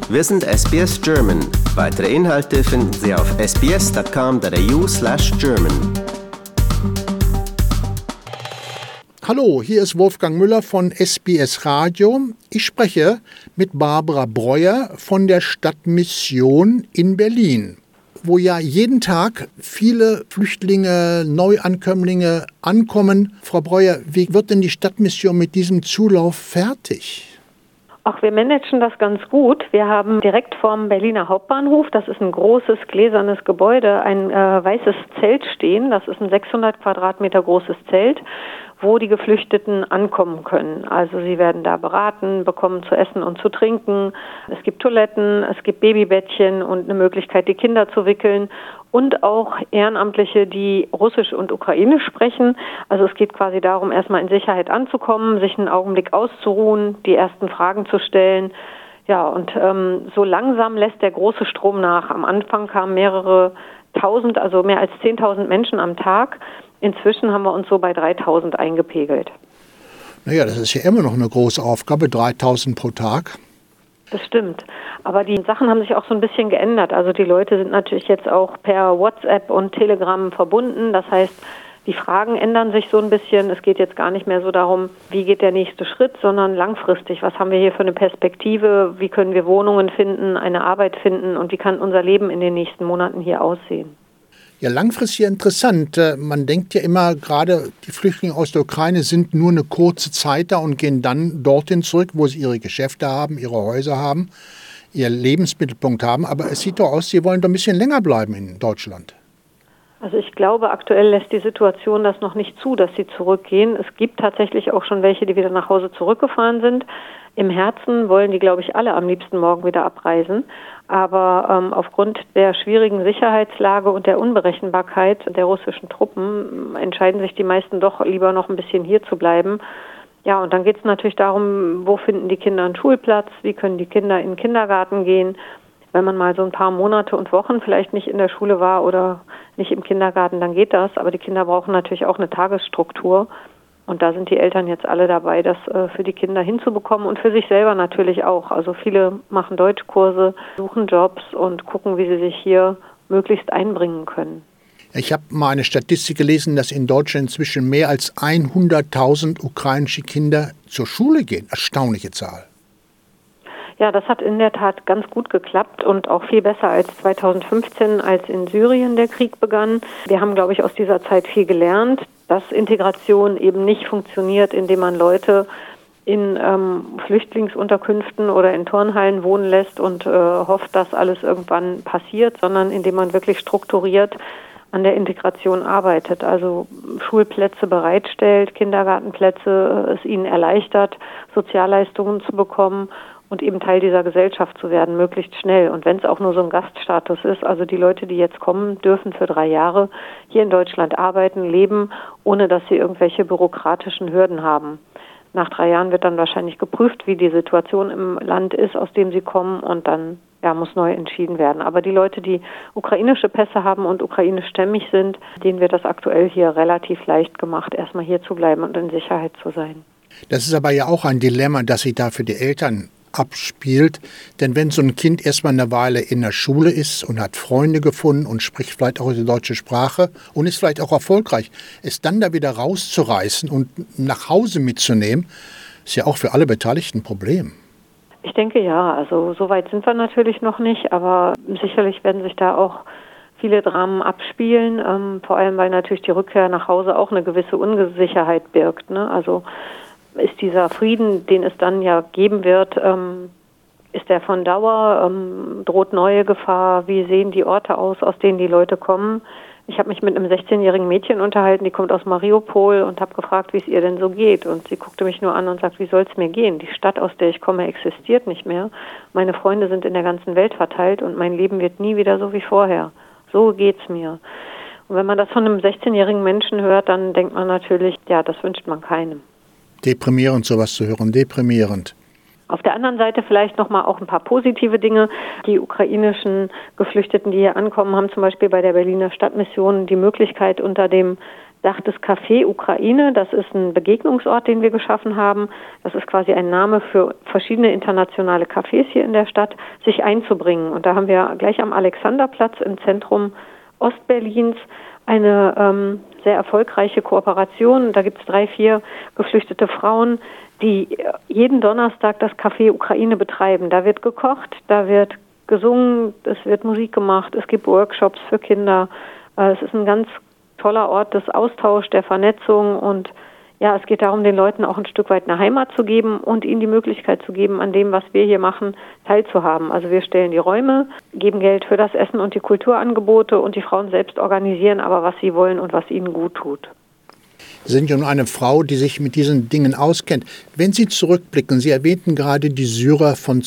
Wir sind SBS German. Weitere Inhalte finden Sie auf sbs.com.au/German. Hallo, hier ist Wolfgang Müller von SBS Radio. Ich spreche mit Barbara Breuer von der Stadtmission in Berlin, wo ja jeden Tag viele Flüchtlinge, Neuankömmlinge ankommen. Frau Breuer, wie wird denn die Stadtmission mit diesem Zulauf fertig? Ach, wir managen das ganz gut. Wir haben direkt vorm Berliner Hauptbahnhof, das ist ein großes gläsernes Gebäude, ein weißes Zelt stehen. Das ist ein 600 Quadratmeter großes Zelt, wo die Geflüchteten ankommen können. Also sie werden da beraten, bekommen zu essen und zu trinken. Es gibt Toiletten, es gibt Babybettchen und eine Möglichkeit, die Kinder zu wickeln. Und auch Ehrenamtliche, die Russisch und Ukrainisch sprechen. Also es geht quasi darum, erstmal in Sicherheit anzukommen, sich einen Augenblick auszuruhen, die ersten Fragen zu stellen. Ja, und so langsam lässt der große Strom nach. Am Anfang kamen mehrere tausend, also mehr als 10.000 Menschen am Tag. Inzwischen haben wir uns so bei 3.000 eingepegelt. Naja, das ist ja immer noch eine große Aufgabe, 3.000 pro Tag. Das stimmt. Aber die Sachen haben sich auch so ein bisschen geändert. Also die Leute sind natürlich jetzt auch per WhatsApp und Telegram verbunden. Das heißt, die Fragen ändern sich so ein bisschen. Es geht jetzt gar nicht mehr so darum, wie geht der nächste Schritt, sondern langfristig. Was haben wir hier für eine Perspektive? Wie können wir Wohnungen finden, eine Arbeit finden und wie kann unser Leben in den nächsten Monaten hier aussehen? Ja, langfristig interessant. Man denkt ja immer, gerade die Flüchtlinge aus der Ukraine sind nur eine kurze Zeit da und gehen dann dorthin zurück, wo sie ihre Geschäfte haben, ihre Häuser haben, ihr Lebensmittelpunkt haben. Aber es sieht doch aus, sie wollen doch ein bisschen länger bleiben in Deutschland. Also ich glaube, aktuell lässt die Situation das noch nicht zu, dass sie zurückgehen. Es gibt tatsächlich auch schon welche, die wieder nach Hause zurückgefahren sind. Im Herzen wollen die, glaube ich, alle am liebsten morgen wieder abreisen. Aber aufgrund der schwierigen Sicherheitslage und der Unberechenbarkeit der russischen Truppen entscheiden sich die meisten doch lieber noch ein bisschen hier zu bleiben. Ja, und dann geht es natürlich darum, wo finden die Kinder einen Schulplatz, wie können die Kinder in den Kindergarten gehen. Wenn man mal so ein paar Monate und Wochen vielleicht nicht in der Schule war oder nicht im Kindergarten, dann geht das. Aber die Kinder brauchen natürlich auch eine Tagesstruktur. Und da sind die Eltern jetzt alle dabei, das für die Kinder hinzubekommen und für sich selber natürlich auch. Also viele machen Deutschkurse, suchen Jobs und gucken, wie sie sich hier möglichst einbringen können. Ich habe mal eine Statistik gelesen, dass in Deutschland inzwischen mehr als 100.000 ukrainische Kinder zur Schule gehen. Erstaunliche Zahl. Ja, das hat in der Tat ganz gut geklappt und auch viel besser als 2015, als in Syrien der Krieg begann. Wir haben, glaube ich, aus dieser Zeit viel gelernt, dass Integration eben nicht funktioniert, indem man Leute in Flüchtlingsunterkünften oder in Turnhallen wohnen lässt und hofft, dass alles irgendwann passiert, sondern indem man wirklich strukturiert an der Integration arbeitet, also Schulplätze bereitstellt, Kindergartenplätze, es ihnen erleichtert, Sozialleistungen zu bekommen und eben Teil dieser Gesellschaft zu werden, möglichst schnell. Und wenn es auch nur so ein Gaststatus ist, also die Leute, die jetzt kommen, dürfen für 3 Jahre hier in Deutschland arbeiten, leben, ohne dass sie irgendwelche bürokratischen Hürden haben. Nach 3 Jahren wird dann wahrscheinlich geprüft, wie die Situation im Land ist, aus dem sie kommen, und dann muss neu entschieden werden. Aber die Leute, die ukrainische Pässe haben und ukrainischstämmig sind, denen wird das aktuell hier relativ leicht gemacht, erstmal hier zu bleiben und in Sicherheit zu sein. Das ist aber ja auch ein Dilemma, das sich da für die Eltern abspielt. Denn wenn so ein Kind erstmal eine Weile in der Schule ist und hat Freunde gefunden und spricht vielleicht auch die deutsche Sprache und ist vielleicht auch erfolgreich, es dann da wieder rauszureißen und nach Hause mitzunehmen, ist ja auch für alle Beteiligten ein Problem. Ich denke ja, also so weit sind wir natürlich noch nicht, aber sicherlich werden sich da auch viele Dramen abspielen, vor allem weil natürlich die Rückkehr nach Hause auch eine gewisse Unsicherheit birgt, ne? Also ist dieser Frieden, den es dann ja geben wird, ist der von Dauer, droht neue Gefahr, wie sehen die Orte aus denen die Leute kommen? Ich habe mich mit einem 16-jährigen Mädchen unterhalten, die kommt aus Mariupol, und habe gefragt, wie es ihr denn so geht. Und sie guckte mich nur an und sagt, wie soll es mir gehen? Die Stadt, aus der ich komme, existiert nicht mehr. Meine Freunde sind in der ganzen Welt verteilt und mein Leben wird nie wieder so wie vorher. So geht's mir. Und wenn man das von einem 16-jährigen Menschen hört, dann denkt man natürlich, ja, das wünscht man keinem. Deprimierend, sowas zu hören, deprimierend. Auf der anderen Seite vielleicht nochmal auch ein paar positive Dinge. Die ukrainischen Geflüchteten, die hier ankommen, haben zum Beispiel bei der Berliner Stadtmission die Möglichkeit, unter dem Dach des Café Ukraine, das ist ein Begegnungsort, den wir geschaffen haben, das ist quasi ein Name für verschiedene internationale Cafés hier in der Stadt, sich einzubringen. Und da haben wir gleich am Alexanderplatz im Zentrum Ostberlins eine sehr erfolgreiche Kooperation. Da gibt es 3, 4 geflüchtete Frauen, die jeden Donnerstag das Café Ukraine betreiben. Da wird gekocht, da wird gesungen, es wird Musik gemacht, es gibt Workshops für Kinder. Es ist ein ganz toller Ort des Austauschs, der Vernetzung und ja, es geht darum, den Leuten auch ein Stück weit eine Heimat zu geben und ihnen die Möglichkeit zu geben, an dem, was wir hier machen, teilzuhaben. Also wir stellen die Räume, geben Geld für das Essen und die Kulturangebote und die Frauen selbst organisieren aber, was sie wollen und was ihnen gut tut. Sie sind ja nun eine Frau, die sich mit diesen Dingen auskennt. Wenn Sie zurückblicken, Sie erwähnten gerade die Syrer von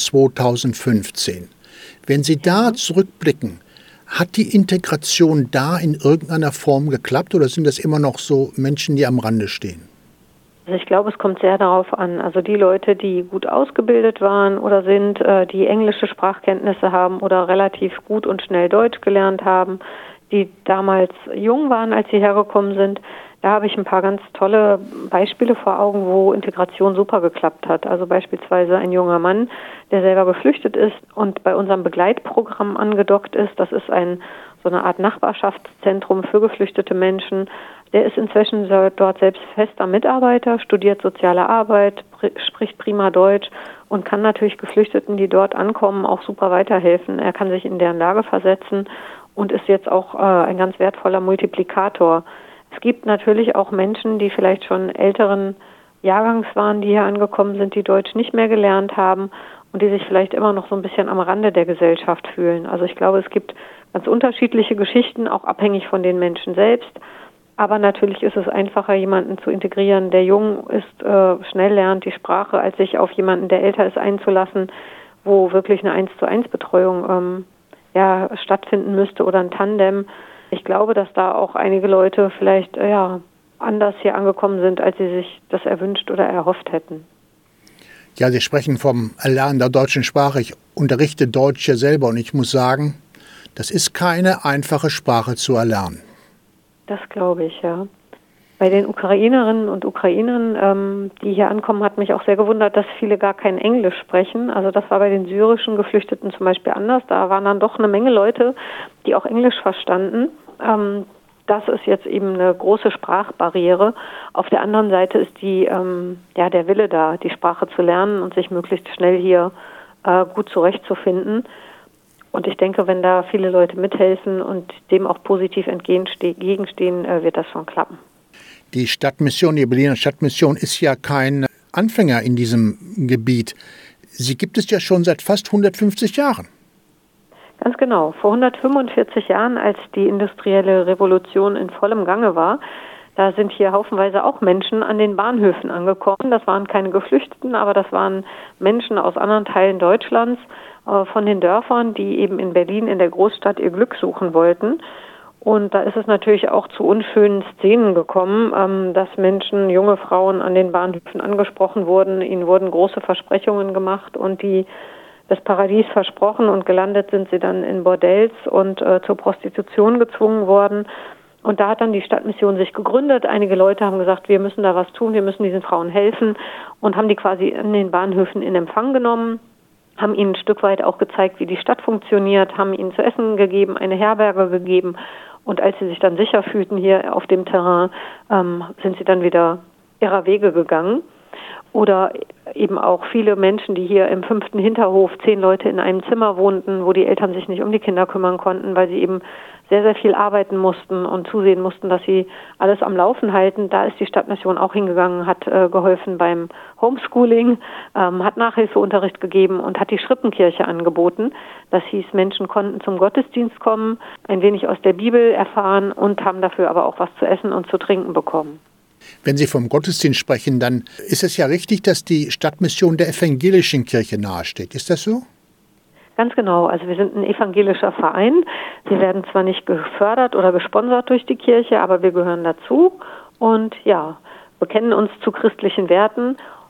2015. Wenn Sie da zurückblicken, hat die Integration da in irgendeiner Form geklappt oder sind das immer noch so Menschen, die am Rande stehen? Also ich glaube, es kommt sehr darauf an. Also die Leute, die gut ausgebildet waren oder sind, die englische Sprachkenntnisse haben oder relativ gut und schnell Deutsch gelernt haben, die damals jung waren, als sie hergekommen sind, da habe ich ein paar ganz tolle Beispiele vor Augen, wo Integration super geklappt hat. Also beispielsweise ein junger Mann, der selber geflüchtet ist und bei unserem Begleitprogramm angedockt ist. Das ist so eine Art Nachbarschaftszentrum für geflüchtete Menschen. Der ist inzwischen dort selbst fester Mitarbeiter, studiert soziale Arbeit, spricht prima Deutsch und kann natürlich Geflüchteten, die dort ankommen, auch super weiterhelfen. Er kann sich in deren Lage versetzen und ist jetzt auch ein ganz wertvoller Multiplikator. Es gibt natürlich auch Menschen, die vielleicht schon älteren Jahrgangs waren, die hier angekommen sind, die Deutsch nicht mehr gelernt haben und die sich vielleicht immer noch so ein bisschen am Rande der Gesellschaft fühlen. Also ich glaube, es gibt ganz unterschiedliche Geschichten, auch abhängig von den Menschen selbst. Aber natürlich ist es einfacher, jemanden zu integrieren, der jung ist, schnell lernt die Sprache, als sich auf jemanden, der älter ist, einzulassen, wo wirklich eine 1:1 Betreuung stattfinden müsste oder ein Tandem. Ich glaube, dass da auch einige Leute vielleicht anders hier angekommen sind, als sie sich das erwünscht oder erhofft hätten. Ja, Sie sprechen vom Erlernen der deutschen Sprache. Ich unterrichte Deutsch ja selber und ich muss sagen, das ist keine einfache Sprache zu erlernen. Das glaube ich, ja. Bei den Ukrainerinnen und Ukrainern, die hier ankommen, hat mich auch sehr gewundert, dass viele gar kein Englisch sprechen. Also das war bei den syrischen Geflüchteten zum Beispiel anders. Da waren dann doch eine Menge Leute, die auch Englisch verstanden. Das ist jetzt eben eine große Sprachbarriere. Auf der anderen Seite ist der Wille da, die Sprache zu lernen und sich möglichst schnell hier gut zurechtzufinden. Und ich denke, wenn da viele Leute mithelfen und dem auch positiv entgegenstehen, wird das schon klappen. Die Stadtmission, die Berliner Stadtmission ist ja kein Anfänger in diesem Gebiet. Sie gibt es ja schon seit fast 150 Jahren. Ganz genau. Vor 145 Jahren, als die industrielle Revolution in vollem Gange war, da sind hier haufenweise auch Menschen an den Bahnhöfen angekommen. Das waren keine Geflüchteten, aber das waren Menschen aus anderen Teilen Deutschlands, von den Dörfern, die eben in Berlin, in der Großstadt, ihr Glück suchen wollten. Und da ist es natürlich auch zu unschönen Szenen gekommen, dass Menschen, junge Frauen an den Bahnhöfen angesprochen wurden. Ihnen wurden große Versprechungen gemacht und das Paradies versprochen und gelandet sind sie dann in Bordells und zur Prostitution gezwungen worden. Und da hat dann die Stadtmission sich gegründet. Einige Leute haben gesagt, wir müssen da was tun, wir müssen diesen Frauen helfen und haben die quasi an den Bahnhöfen in Empfang genommen, haben ihnen ein Stück weit auch gezeigt, wie die Stadt funktioniert, haben ihnen zu essen gegeben, eine Herberge gegeben. Und als sie sich dann sicher fühlten hier auf dem Terrain, sind sie dann wieder ihrer Wege gegangen. Oder eben auch viele Menschen, die hier im 5. Hinterhof 10 Leute in einem Zimmer wohnten, wo die Eltern sich nicht um die Kinder kümmern konnten, weil sie eben sehr, sehr viel arbeiten mussten und zusehen mussten, dass sie alles am Laufen halten. Da ist die Stadtmission auch hingegangen, hat geholfen beim Homeschooling, hat Nachhilfeunterricht gegeben und hat die Schrippenkirche angeboten. Das hieß, Menschen konnten zum Gottesdienst kommen, ein wenig aus der Bibel erfahren und haben dafür aber auch was zu essen und zu trinken bekommen. Wenn Sie vom Gottesdienst sprechen, dann ist es ja richtig, dass die Stadtmission der evangelischen Kirche nahesteht. Ist das so? Ganz genau. Also wir sind ein evangelischer Verein. Wir werden zwar nicht gefördert oder gesponsert durch die Kirche, aber wir gehören dazu und bekennen uns zu christlichen Werten.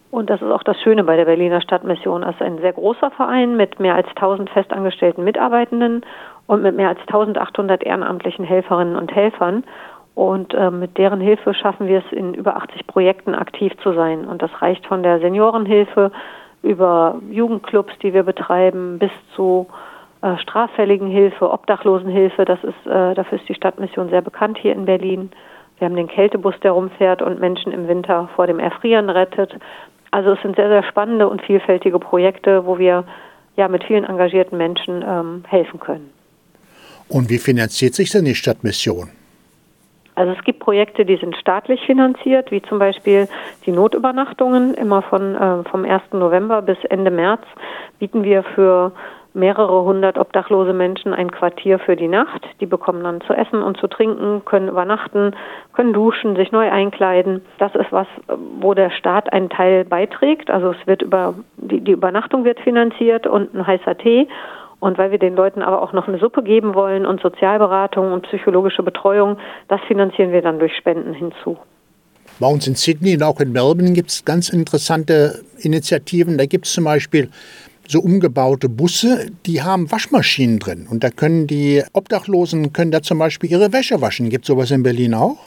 Und das ist auch das Schöne bei der Berliner Stadtmission. Es ist ein sehr großer Verein mit mehr als 1000 festangestellten Mitarbeitenden und mit mehr als 1800 ehrenamtlichen Helferinnen und Helfern. Und mit deren Hilfe schaffen wir es, in über 80 Projekten aktiv zu sein. Und das reicht von der Seniorenhilfe über Jugendclubs, die wir betreiben, bis zu Straffälligenhilfe, Obdachlosenhilfe. Dafür ist die Stadtmission sehr bekannt hier in Berlin. Wir haben den Kältebus, der rumfährt und Menschen im Winter vor dem Erfrieren rettet. Also es sind sehr, sehr spannende und vielfältige Projekte, wo wir mit vielen engagierten Menschen helfen können. Und wie finanziert sich denn die Stadtmission? Also es gibt Projekte, die sind staatlich finanziert, wie zum Beispiel die Notübernachtungen. Immer vom 1. November bis Ende März bieten wir für mehrere hundert obdachlose Menschen ein Quartier für die Nacht. Die bekommen dann zu essen und zu trinken, können übernachten, können duschen, sich neu einkleiden. Das ist was, wo der Staat einen Teil beiträgt. Also es wird die Übernachtung wird finanziert und ein heißer Tee. Und weil wir den Leuten aber auch noch eine Suppe geben wollen und Sozialberatung und psychologische Betreuung, das finanzieren wir dann durch Spenden hinzu. Bei uns in Sydney und auch in Melbourne gibt es ganz interessante Initiativen. Da gibt es zum Beispiel so umgebaute Busse, die haben Waschmaschinen drin. Und da können die Obdachlosen da zum Beispiel ihre Wäsche waschen. Gibt es sowas in Berlin auch?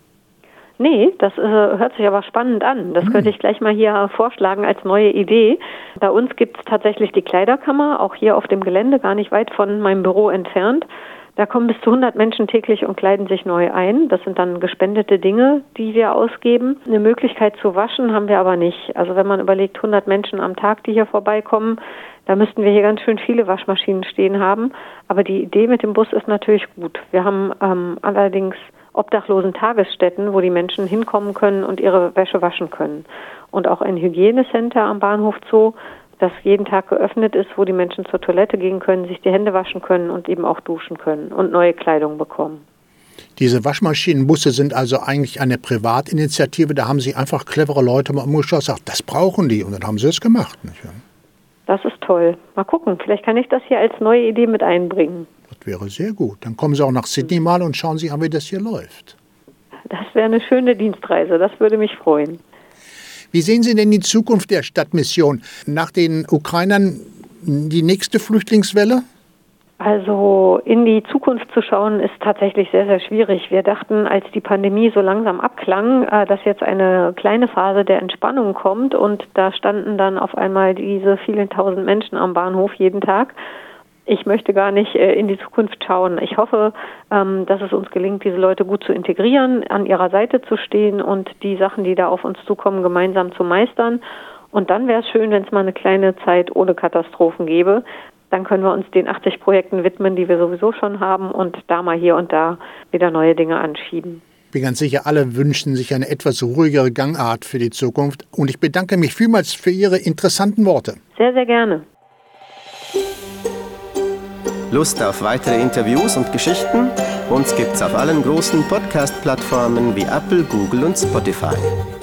Nee, das hört sich aber spannend an. Das könnte ich gleich mal hier vorschlagen als neue Idee. Bei uns gibt es tatsächlich die Kleiderkammer, auch hier auf dem Gelände, gar nicht weit von meinem Büro entfernt. Da kommen bis zu 100 Menschen täglich und kleiden sich neu ein. Das sind dann gespendete Dinge, die wir ausgeben. Eine Möglichkeit zu waschen haben wir aber nicht. Also wenn man überlegt, 100 Menschen am Tag, die hier vorbeikommen, da müssten wir hier ganz schön viele Waschmaschinen stehen haben. Aber die Idee mit dem Bus ist natürlich gut. Wir haben allerdings obdachlosen Tagesstätten, wo die Menschen hinkommen können und ihre Wäsche waschen können. Und auch ein Hygienecenter am Bahnhof Zoo, das jeden Tag geöffnet ist, wo die Menschen zur Toilette gehen können, sich die Hände waschen können und eben auch duschen können und neue Kleidung bekommen. Diese Waschmaschinenbusse sind also eigentlich eine Privatinitiative. Da haben sich einfach clevere Leute mal umgeschaut und gesagt, das brauchen die. Und dann haben sie es gemacht. Nicht? Das ist toll. Mal gucken, vielleicht kann ich das hier als neue Idee mit einbringen. Das wäre sehr gut. Dann kommen Sie auch nach Sydney mal und schauen sich an, wie das hier läuft. Das wäre eine schöne Dienstreise, das würde mich freuen. Wie sehen Sie denn die Zukunft der Stadtmission? Nach den Ukrainern die nächste Flüchtlingswelle? Also in die Zukunft zu schauen, ist tatsächlich sehr, sehr schwierig. Wir dachten, als die Pandemie so langsam abklang, dass jetzt eine kleine Phase der Entspannung kommt. Und da standen dann auf einmal diese vielen tausend Menschen am Bahnhof jeden Tag. Ich möchte gar nicht in die Zukunft schauen. Ich hoffe, dass es uns gelingt, diese Leute gut zu integrieren, an ihrer Seite zu stehen und die Sachen, die da auf uns zukommen, gemeinsam zu meistern. Und dann wäre es schön, wenn es mal eine kleine Zeit ohne Katastrophen gäbe. Dann können wir uns den 80 Projekten widmen, die wir sowieso schon haben und da mal hier und da wieder neue Dinge anschieben. Ich bin ganz sicher, alle wünschen sich eine etwas ruhigere Gangart für die Zukunft. Und ich bedanke mich vielmals für Ihre interessanten Worte. Sehr, sehr gerne. Lust auf weitere Interviews und Geschichten? Uns gibt's auf allen großen Podcast-Plattformen wie Apple, Google und Spotify.